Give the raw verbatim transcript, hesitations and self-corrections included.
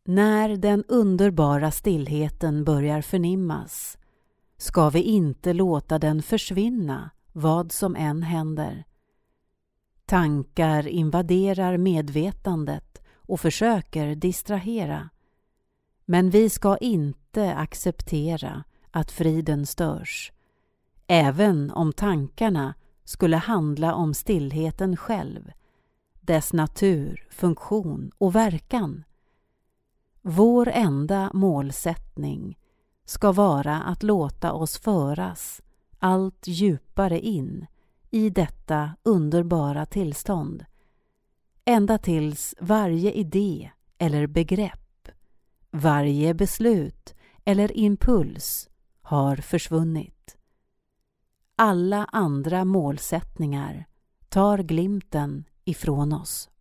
När den underbara stillheten börjar förnimmas ska vi inte låta den försvinna vad som än händer. Tankar invaderar medvetandet och försöker distrahera. Men vi ska inte acceptera att friden störs, även om tankarna skulle handla om stillheten själv, dess natur, funktion och verkan. Vår enda målsättning ska vara att låta oss föras allt djupare in i detta underbara tillstånd, ända tills varje idé eller begrepp, varje beslut eller impuls har försvunnit. Alla andra målsättningar tar glimten ifrån oss.